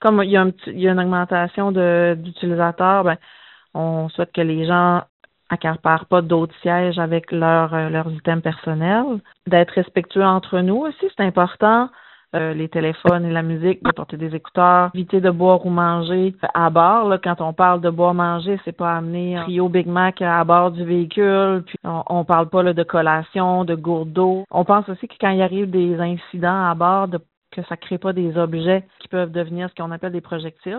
comme il y a une augmentation d'utilisateurs, ben, on souhaite que les gens accaparent pas d'autres sièges avec leurs items personnels. D'être respectueux entre nous aussi, c'est important. Les téléphones et la musique, de porter des écouteurs, éviter de boire ou manger à bord. Là, quand on parle de boire-manger, c'est pas amener un trio Big Mac à bord du véhicule. Puis on parle pas là, de collation, de gourde d'eau. On pense aussi que quand il arrive des incidents à bord, que ça crée pas des objets qui peuvent devenir ce qu'on appelle des projectiles.